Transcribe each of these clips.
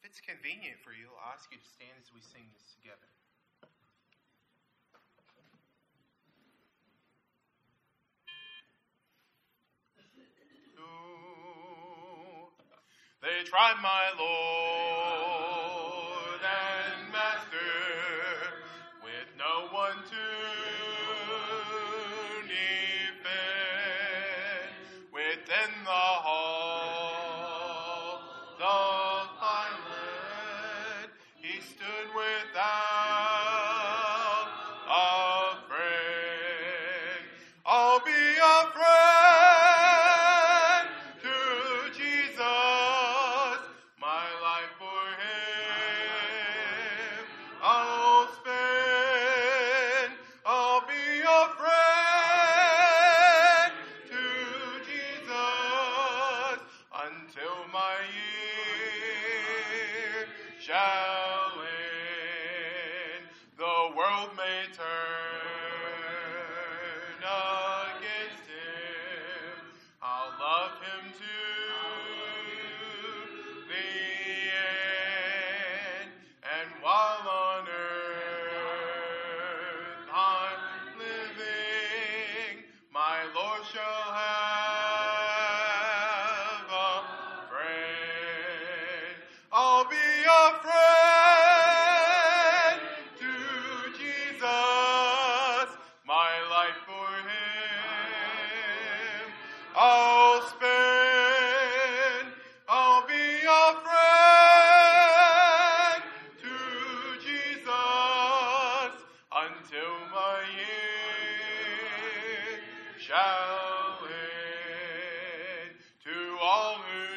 it's convenient for you, I'll ask you to stand as we sing this together. They tried my Lord and Master with no one to defend. Within the hall of Pilate, he stood without a friend. I'll be a friend to Jesus, my life for him I'll spend. I'll be a friend to Jesus until my year shall end. The world may turn against him, I'll love him to the end. And while on earth I'm living, my Lord shall have a friend. I'll be a friend to Jesus, my life for him I'll spend. I'll be a friend to Jesus until my year shall end. To all who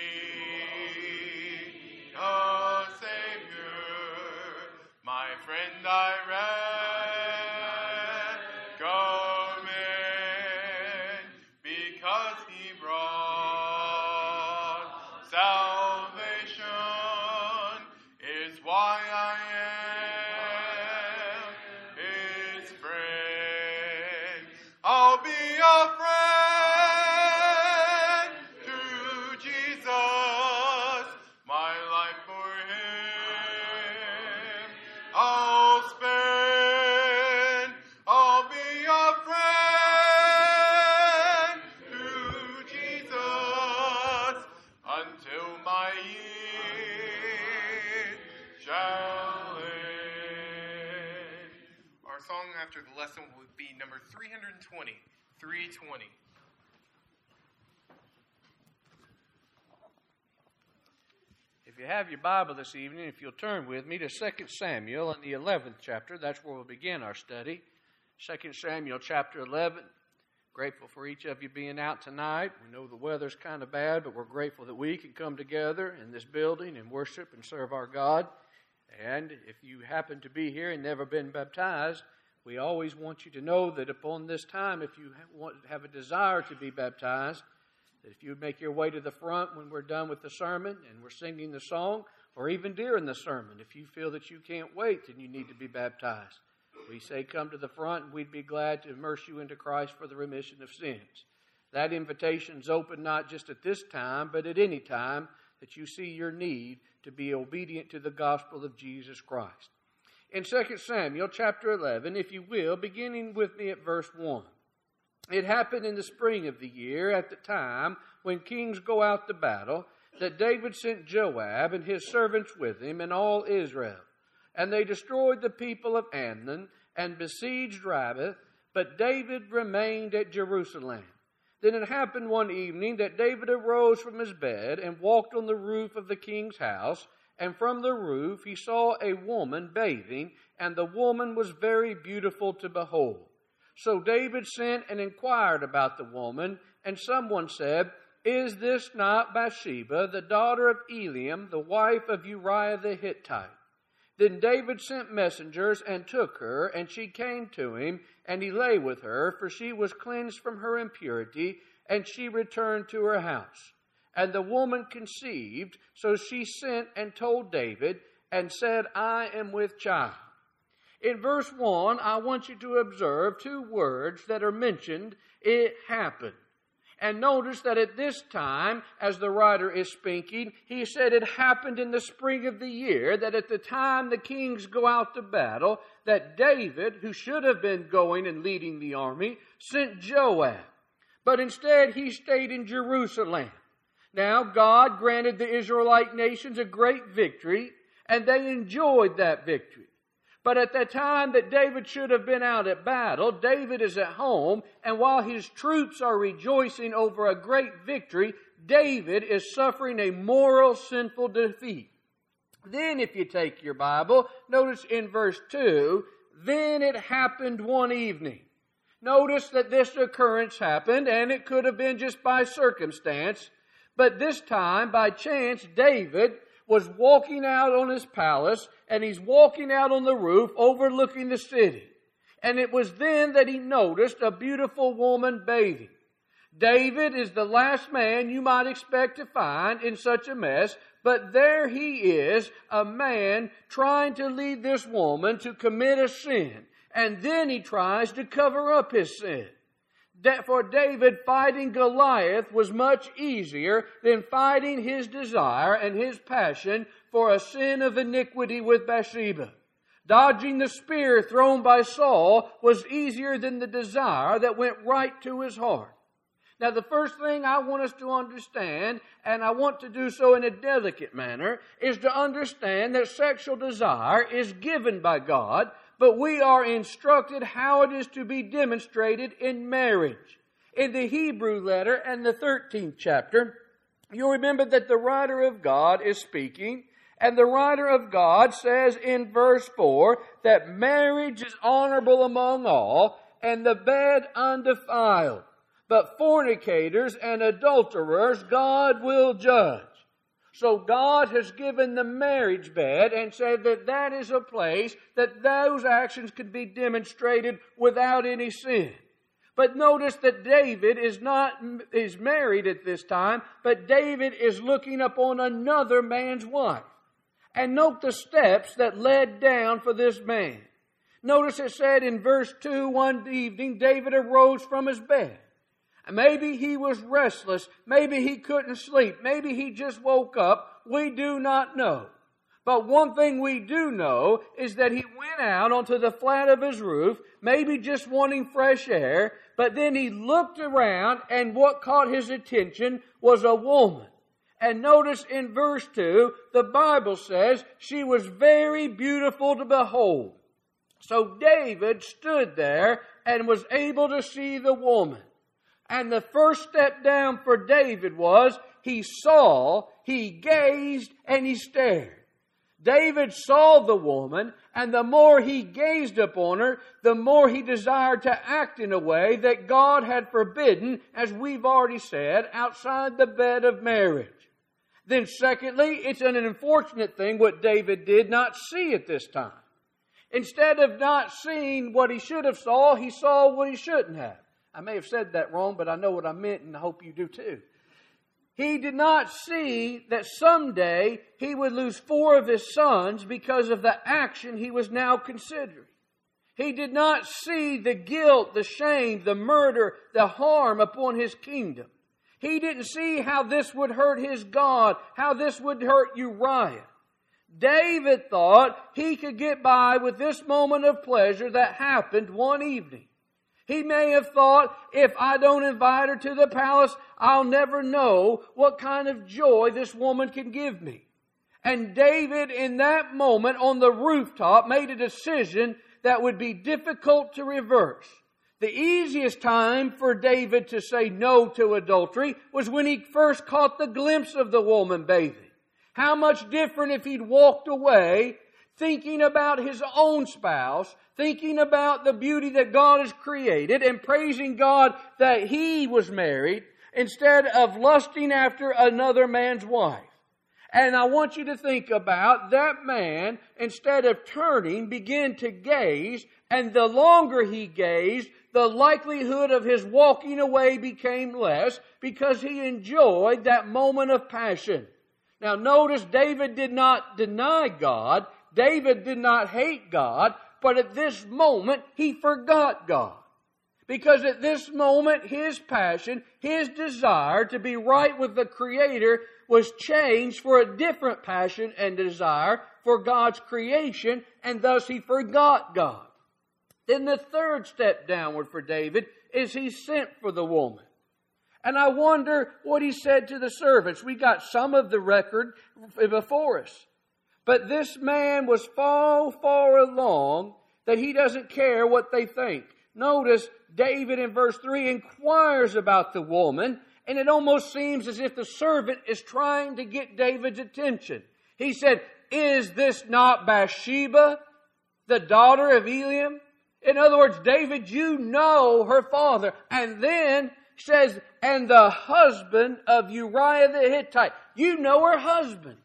need a Savior, my friend I recommend, because he brought salvation, is why I am his friend. I'll be a friend to Jesus, my life for him I'll spend. I'll be a friend to Jesus until my years shall end. Our song after the lesson would be number 320. 320. If you have your Bible this evening, if you'll turn with me to 2 Samuel in the 11th chapter, that's where we'll begin our study. 2 Samuel chapter 11. Grateful for each of you being out tonight. We know the weather's kind of bad, but we're grateful that we can come together in this building and worship and serve our God. And if you happen to be here and never been baptized, we always want you to know that upon this time, if you have a desire to be baptized, that if you would make your way to the front when we're done with the sermon and we're singing the song, or even during the sermon, if you feel that you can't wait and you need to be baptized, we say come to the front and we'd be glad to immerse you into Christ for the remission of sins. That invitation is open not just at this time, but at any time that you see your need to be obedient to the gospel of Jesus Christ. In 2 Samuel chapter 11, if you will, beginning with me at verse 1. It happened in the spring of the year, at the time when kings go out to battle, that David sent Joab and his servants with him and all Israel. And they destroyed the people of Ammon and besieged Rabbah, but David remained at Jerusalem. Then it happened one evening that David arose from his bed and walked on the roof of the king's house, and from the roof he saw a woman bathing, and the woman was very beautiful to behold. So David sent and inquired about the woman, and someone said, "Is this not Bathsheba, the daughter of Eliam, the wife of Uriah the Hittite?" Then David sent messengers and took her, and she came to him, and he lay with her, for she was cleansed from her impurity, and she returned to her house. And the woman conceived, so she sent and told David, and said, "I am with child." In verse 1, I want you to observe two words that are mentioned, "it happened." And notice that at this time, as the writer is speaking, he said it happened in the spring of the year, that at the time the kings go out to battle, that David, who should have been going and leading the army, sent Joab. But instead he stayed in Jerusalem. Now God granted the Israelite nations a great victory, and they enjoyed that victory. But at the time that David should have been out at battle, David is at home, and while his troops are rejoicing over a great victory, David is suffering a moral sinful defeat. Then if you take your Bible, notice in verse 2, then it happened one evening. Notice that this occurrence happened, and it could have been just by circumstance, but this time, by chance, David was walking out on his palace, and he's walking out on the roof overlooking the city. And it was then that he noticed a beautiful woman bathing. David is the last man you might expect to find in such a mess, but there he is, a man trying to lead this woman to commit a sin. And then he tries to cover up his sin. For David, fighting Goliath was much easier than fighting his desire and his passion for a sin of iniquity with Bathsheba. Dodging the spear thrown by Saul was easier than the desire that went right to his heart. Now, the first thing I want us to understand, and I want to do so in a delicate manner, is to understand that sexual desire is given by God, but we are instructed how it is to be demonstrated in marriage. In the Hebrew letter and the 13th chapter, you'll remember that the writer of God is speaking, and the writer of God says in verse 4 that marriage is honorable among all, and the bed undefiled. But fornicators and adulterers God will judge. So God has given the marriage bed and said that that is a place that those actions can be demonstrated without any sin. But notice that David is married at this time, but David is looking upon another man's wife. And note the steps that led down for this man. Notice it said in verse 2, one evening David arose from his bed. Maybe he was restless. Maybe he couldn't sleep. Maybe he just woke up. We do not know. But one thing we do know is that he went out onto the flat of his roof, maybe just wanting fresh air, but then he looked around, and what caught his attention was a woman. And notice in verse 2, the Bible says she was very beautiful to behold. So David stood there and was able to see the woman. And the first step down for David was he saw, he gazed, and he stared. David saw the woman, and the more he gazed upon her, the more he desired to act in a way that God had forbidden, as we've already said, outside the bed of marriage. Then secondly, it's an unfortunate thing what David did not see at this time. Instead of not seeing what he should have saw, he saw what he shouldn't have. I may have said that wrong, but I know what I meant, and I hope you do too. He did not see that someday he would lose 4 of his sons because of the action he was now considering. He did not see the guilt, the shame, the murder, the harm upon his kingdom. He didn't see how this would hurt his God, how this would hurt Uriah. David thought he could get by with this moment of pleasure that happened one evening. He may have thought, if I don't invite her to the palace, I'll never know what kind of joy this woman can give me. And David, in that moment on the rooftop, made a decision that would be difficult to reverse. The easiest time for David to say no to adultery was when he first caught the glimpse of the woman bathing. How much different if he'd walked away thinking about his own spouse, thinking about the beauty that God has created, and praising God that he was married, instead of lusting after another man's wife. And I want you to think about that man, instead of turning, began to gaze, and the longer he gazed, the likelihood of his walking away became less, because he enjoyed that moment of passion. Now notice, David did not deny God. David did not hate God, but at this moment he forgot God. Because at this moment, his passion, his desire to be right with the Creator was changed for a different passion and desire for God's creation, and thus he forgot God. Then the third step downward for David is he sent for the woman. And I wonder what he said to the servants. We got some of the record before us. But this man was far along that he doesn't care what they think. Notice David in verse 3 inquires about the woman, and it almost seems as if the servant is trying to get David's attention. He said, "Is this not Bathsheba, the daughter of Eliam?" In other words, David, you know her father. And then says, "And the husband of Uriah the Hittite." You know her husband.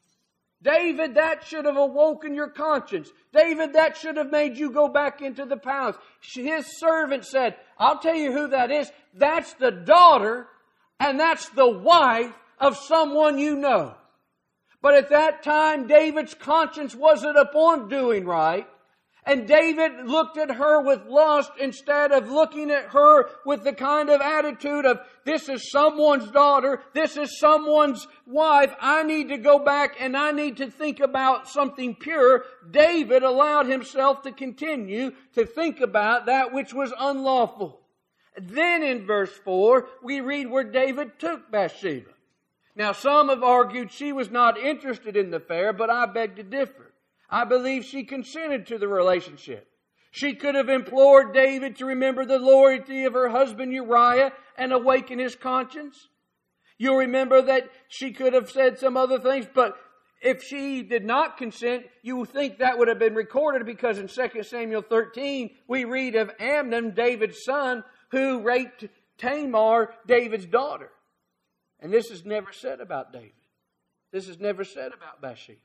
David, that should have awoken your conscience. David, that should have made you go back into the palace. His servant said, "I'll tell you who that is. That's the daughter, and that's the wife of someone you know." But at that time, David's conscience wasn't upon doing right. And David looked at her with lust instead of looking at her with the kind of attitude of, this is someone's daughter, this is someone's wife, I need to go back and I need to think about something pure. David allowed himself to continue to think about that which was unlawful. Then in verse 4, we read where David took Bathsheba. Now some have argued she was not interested in the affair, but I beg to differ. I believe she consented to the relationship. She could have implored David to remember the loyalty of her husband Uriah and awaken his conscience. You'll remember that she could have said some other things, but if she did not consent, you would think that would have been recorded, because in 2 Samuel 13, we read of Amnon, David's son, who raped Tamar, David's daughter. And this is never said about David. This is never said about Bathsheba.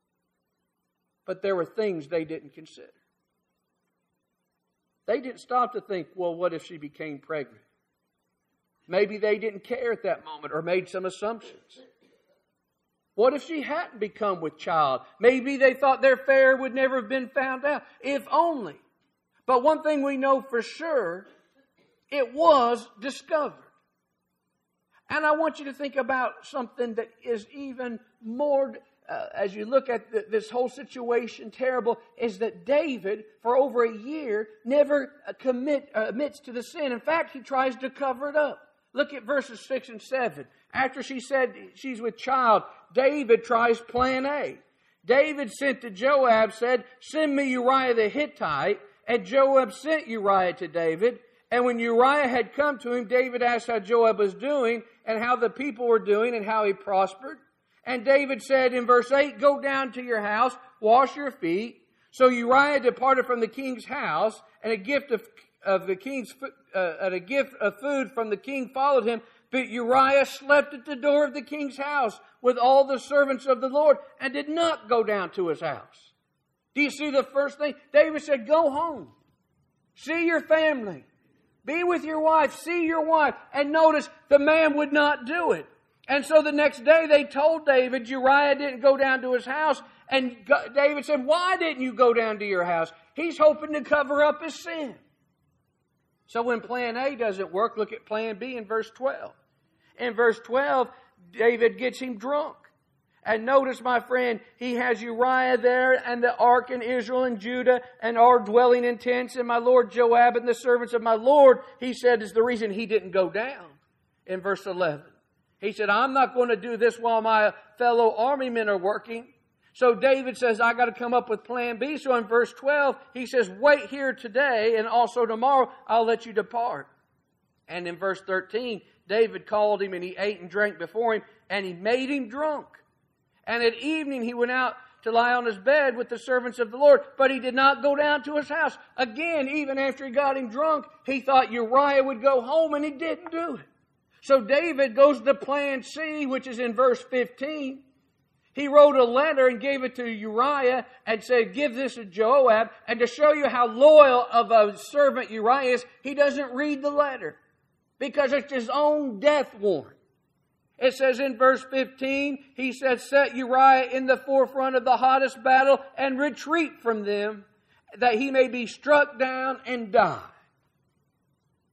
But there were things they didn't consider. They didn't stop to think, well, what if she became pregnant? Maybe they didn't care at that moment or made some assumptions. What if she hadn't become with child? Maybe they thought their affair would never have been found out. If only. But one thing we know for sure, it was discovered. And I want you to think about something that is even more, as you look at this whole situation, terrible, is that David, for over a year, never admits to the sin. In fact, he tries to cover it up. Look at verses 6 and 7. After she said she's with child, David tries plan A. David sent to Joab, said, "Send me Uriah the Hittite." And Joab sent Uriah to David. And when Uriah had come to him, David asked how Joab was doing and how the people were doing and how he prospered. And David said in verse 8, "Go down to your house, wash your feet." So Uriah departed from the king's house, and a gift of food from the king followed him. But Uriah slept at the door of the king's house with all the servants of the Lord and did not go down to his house. Do you see the first thing? David said, go home. See your family. Be with your wife. See your wife. And notice the man would not do it. And so the next day they told David Uriah didn't go down to his house. And David said, "Why didn't you go down to your house?" He's hoping to cover up his sin. So when plan A doesn't work, look at plan B in verse 12. In verse 12, David gets him drunk. And notice, my friend, he has Uriah there and the ark and Israel and Judah and our dwelling in tents and my lord Joab and the servants of my lord, he said, is the reason he didn't go down. In verse 11, he said, "I'm not going to do this while my fellow army men are working." So David says, I got to come up with plan B. So in verse 12, he says, "Wait here today and also tomorrow I'll let you depart." And in verse 13, David called him and he ate and drank before him and he made him drunk. And at evening he went out to lie on his bed with the servants of the Lord, but he did not go down to his house. Again, even after he got him drunk, he thought Uriah would go home, and he didn't do it. So David goes to plan C, which is in verse 15. He wrote a letter and gave it to Uriah and said, "Give this to Joab." And to show you how loyal of a servant Uriah is, he doesn't read the letter because it's his own death warrant. It says in verse 15, he said, "Set Uriah in the forefront of the hottest battle and retreat from them, that he may be struck down and die."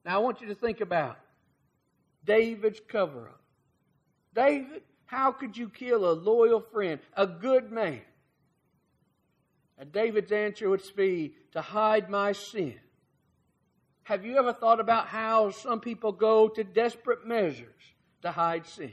Now I want you to think about David's cover-up. David, how could you kill a loyal friend, a good man? And David's answer would be, to hide my sin. Have you ever thought about how some people go to desperate measures to hide sin?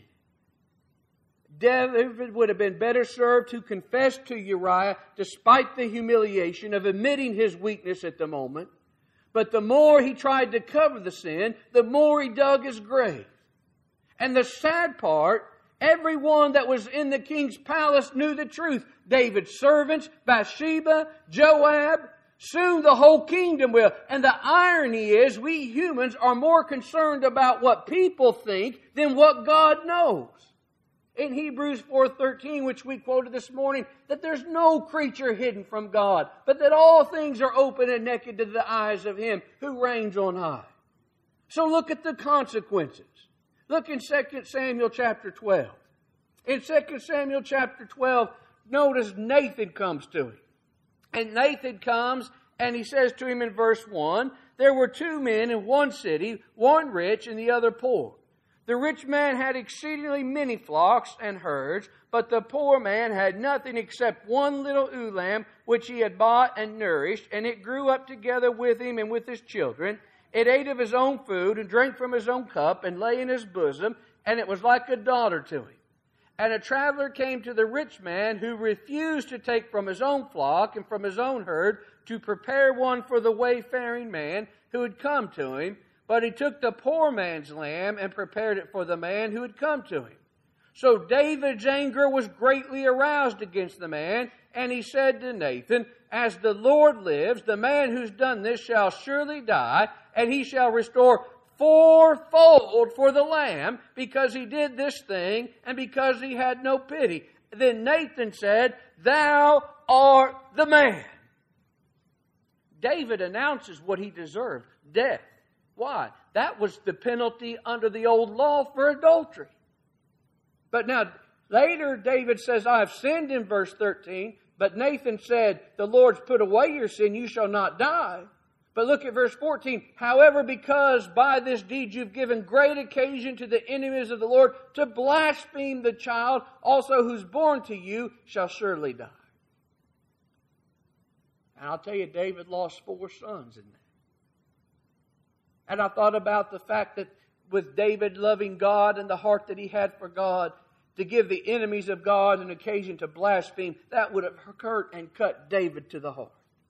David would have been better served to confess to Uriah despite the humiliation of admitting his weakness at the moment. But the more he tried to cover the sin, the more he dug his grave. And the sad part, everyone that was in the king's palace knew the truth. David's servants, Bathsheba, Joab, soon the whole kingdom will. And the irony is, we humans are more concerned about what people think than what God knows. In Hebrews 4:13, which we quoted this morning, that there's no creature hidden from God, but that all things are open and naked to the eyes of Him who reigns on high. So look at the consequences. Look in 2 Samuel chapter 12. In 2 Samuel chapter 12, notice Nathan comes to him. And Nathan comes and he says to him in verse 1, there were two men in one city, one rich and the other poor. The rich man had exceedingly many flocks and herds, but the poor man had nothing except one little ewe lamb, which he had bought and nourished, and it grew up together with him and with his children. It ate of his own food and drank from his own cup and lay in his bosom, and it was like a daughter to him. And a traveler came to the rich man, who refused to take from his own flock and from his own herd to prepare one for the wayfaring man who had come to him. But he took the poor man's lamb and prepared it for the man who had come to him. So David's anger was greatly aroused against the man, and he said to Nathan, as the Lord lives, the man who's done this shall surely die, and he shall restore fourfold for the lamb, because he did this thing, and because he had no pity. Then Nathan said, thou art the man. David announces what he deserved, death. Why? That was the penalty under the old law for adultery. But now, later David says, I have sinned in verse 13, but Nathan said, the Lord's put away your sin, you shall not die. But look at verse 14. However, because by this deed you've given great occasion to the enemies of the Lord to blaspheme the child, also who's born to you shall surely die. And I'll tell you, David lost 4 sons in that. And I thought about the fact that with David loving God and the heart that he had for God, to give the enemies of God an occasion to blaspheme, that would have hurt and cut David to the heart.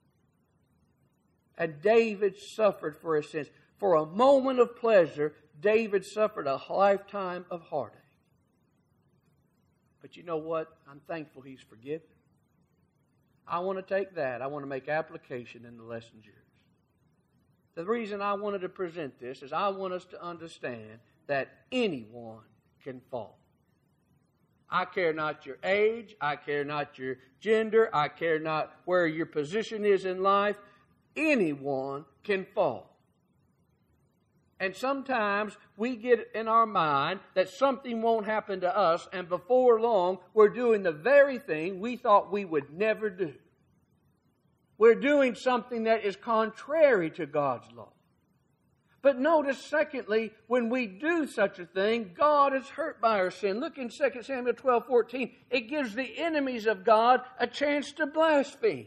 And David suffered for his sins. For a moment of pleasure, David suffered a lifetime of heartache. But you know what? I'm thankful he's forgiven. I want to take that. I want to make application in the lesson yours. The reason I wanted to present this is I want us to understand that anyone can fall. I care not your age. I care not your gender. I care not where your position is in life. Anyone can fall. And sometimes we get in our mind that something won't happen to us, and before long we're doing the very thing we thought we would never do. We're doing something that is contrary to God's law. But notice, secondly, when we do such a thing, God is hurt by our sin. Look in 2 Samuel 12:14. It gives the enemies of God a chance to blaspheme.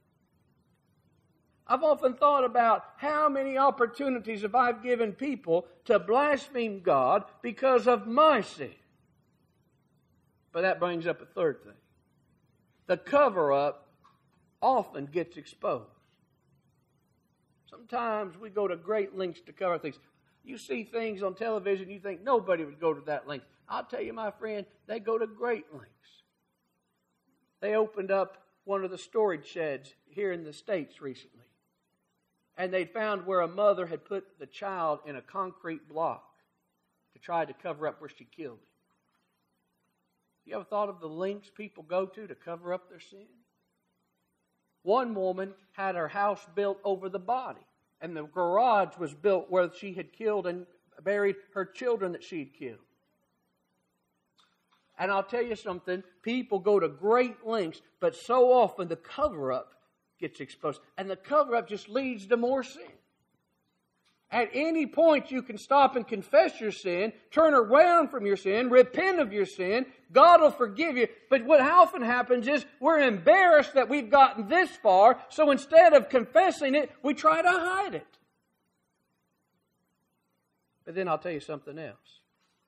I've often thought about how many opportunities have I given people to blaspheme God because of my sin. But that brings up a third thing. The cover-up often gets exposed. Sometimes we go to great lengths to cover things. You see things on television, you think nobody would go to that length. I'll tell you, my friend, they go to great lengths. They opened up one of the storage sheds here in the States recently. And they found where a mother had put the child in a concrete block to try to cover up where she killed him. You ever thought of the lengths people go to cover up their sin? One woman had her house built over the body, and the garage was built where she had killed and buried her children that she had killed. And I'll tell you something, people go to great lengths, but so often the cover-up gets exposed. And the cover-up just leads to more sin. At any point you can stop and confess your sin, turn around from your sin, repent of your sin. God will forgive you. But what often happens is we're embarrassed that we've gotten this far, so instead of confessing it, we try to hide it. But then I'll tell you something else.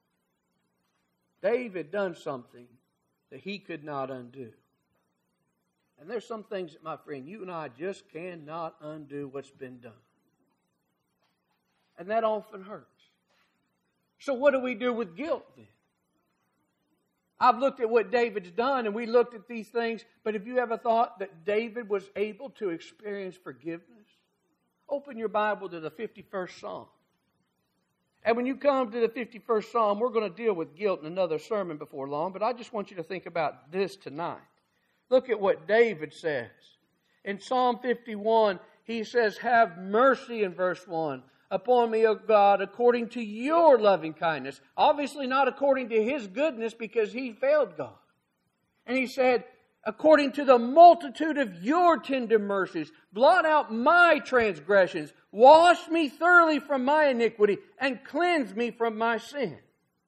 David done something that he could not undo. And there's some things that, my friend, you and I just cannot undo what's been done. And that often hurts. So what do we do with guilt then? I've looked at what David's done, and we looked at these things, but have you ever thought that David was able to experience forgiveness? Open your Bible to the 51st Psalm. And when you come to the 51st Psalm, we're going to deal with guilt in another sermon before long, but I just want you to think about this tonight. Look at what David says. In Psalm 51, he says, "Have mercy," in verse 1, "upon me, O God, according to your loving kindness." Obviously not according to his goodness, because he failed God. And he said, "according to the multitude of your tender mercies, blot out my transgressions. Wash me thoroughly from my iniquity and cleanse me from my sin."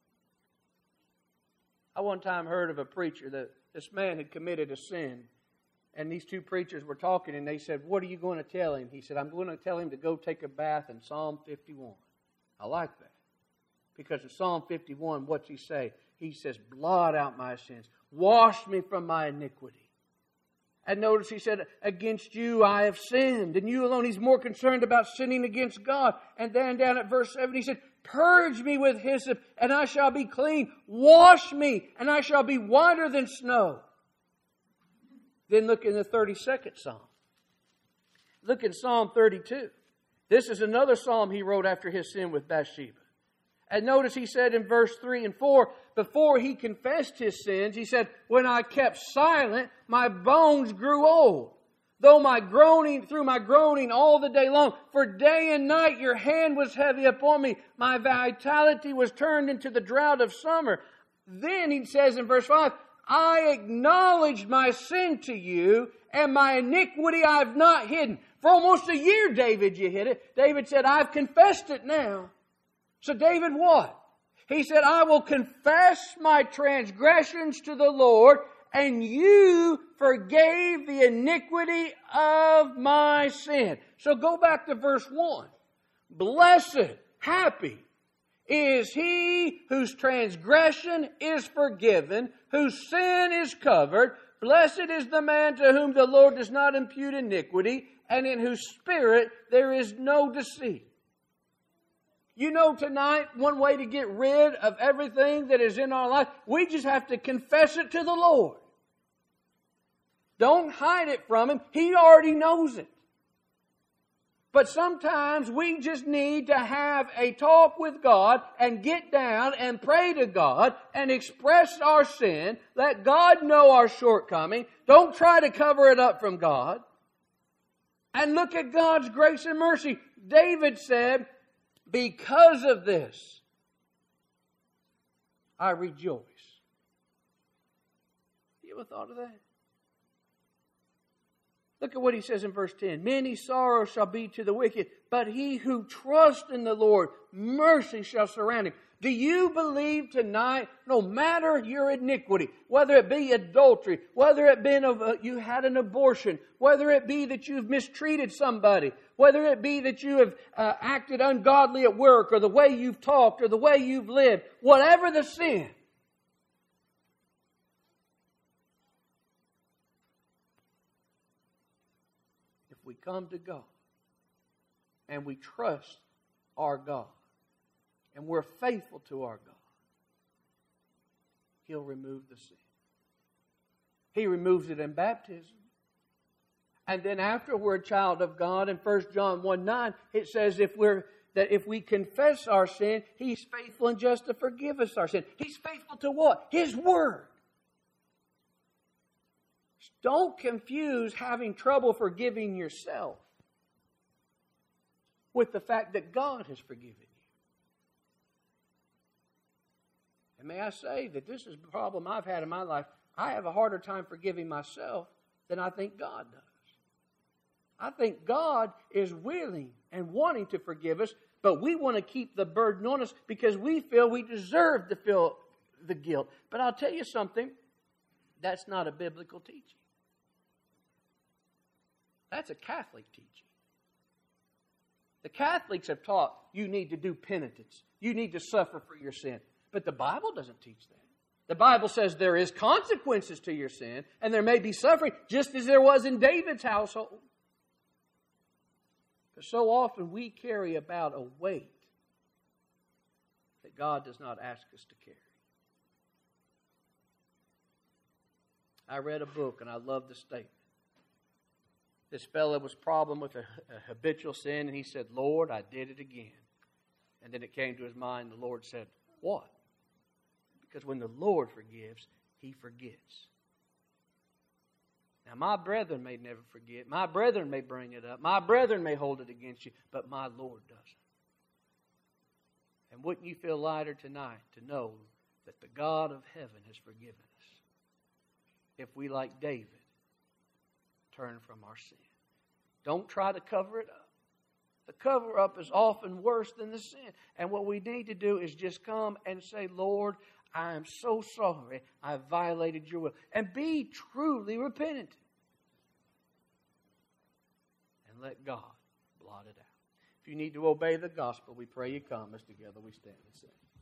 I one time heard of a preacher that this man had committed a sin. And these two preachers were talking, and they said, "What are you going to tell him?" He said, "I'm going to tell him to go take a bath in Psalm 51. I like that. Because in Psalm 51, what's he say? He says, "Blot out my sins. Wash me from my iniquity." And notice he said, "Against you I have sinned." And you alone. He's more concerned about sinning against God. And then down at verse 7, he said, "Purge me with hyssop, and I shall be clean. Wash me, and I shall be whiter than snow." Then look in the 32nd Psalm. Look in Psalm 32. This is another psalm he wrote after his sin with Bathsheba. And notice he said in verse 3 and 4, before he confessed his sins, he said, "When I kept silent, my bones grew old. Through my groaning all the day long, for day and night your hand was heavy upon me. My vitality was turned into the drought of summer." Then he says in verse 5, "I acknowledged my sin to you, and my iniquity I have not hidden." For almost a year, David, you hid it. David said, "I've confessed it now." So David what? He said, "I will confess my transgressions to the Lord, and you forgave the iniquity of my sin." So go back to verse 1. "Blessed, happy is he whose transgression is forgiven, whose sin is covered. Blessed is the man to whom the Lord does not impute iniquity, and in whose spirit there is no deceit." You know, tonight, one way to get rid of everything that is in our life, we just have to confess it to the Lord. Don't hide it from Him. He already knows it. But sometimes we just need to have a talk with God and get down and pray to God and express our sin. Let God know our shortcoming. Don't try to cover it up from God. And look at God's grace and mercy. David said, "Because of this, I rejoice." You ever thought of that? Look at what he says in verse 10. "Many sorrows shall be to the wicked, but he who trusts in the Lord, mercy shall surround him." Do you believe tonight, no matter your iniquity, whether it be adultery, whether it be you had an abortion, whether it be that you've mistreated somebody, whether it be that you have acted ungodly at work, or the way you've talked, or the way you've lived, whatever the sin, we come to God and we trust our God and we're faithful to our God, He'll remove the sin. He removes it in baptism. And then after we're a child of God, in 1 John 1:9, it says if we confess our sin, He's faithful and just to forgive us our sin. He's faithful to what? His Word. Don't confuse having trouble forgiving yourself with the fact that God has forgiven you. And may I say that this is the problem I've had in my life. I have a harder time forgiving myself than I think God does. I think God is willing and wanting to forgive us, but we want to keep the burden on us because we feel we deserve to feel the guilt. But I'll tell you something, that's not a biblical teaching. That's a Catholic teaching. The Catholics have taught you need to do penitence. You need to suffer for your sin. But the Bible doesn't teach that. The Bible says there is consequences to your sin, and there may be suffering, just as there was in David's household. But so often we carry about a weight that God does not ask us to carry. I read a book, and I love the statement. This fellow was problem with a habitual sin, and he said, Lord, I did it again. And then it came to his mind, the Lord said, what? Because when the Lord forgives, He forgets. Now, my brethren may never forget. My brethren may bring it up. My brethren may hold it against you, but my Lord doesn't. And wouldn't you feel lighter tonight to know that the God of heaven has forgiven us if we, like David, turn from our sin? Don't try to cover it up. The cover-up is often worse than the sin. And what we need to do is just come and say, Lord, I am so sorry I violated your will. And be truly repentant. And let God blot it out. If you need to obey the gospel, we pray you come as together we stand and sing.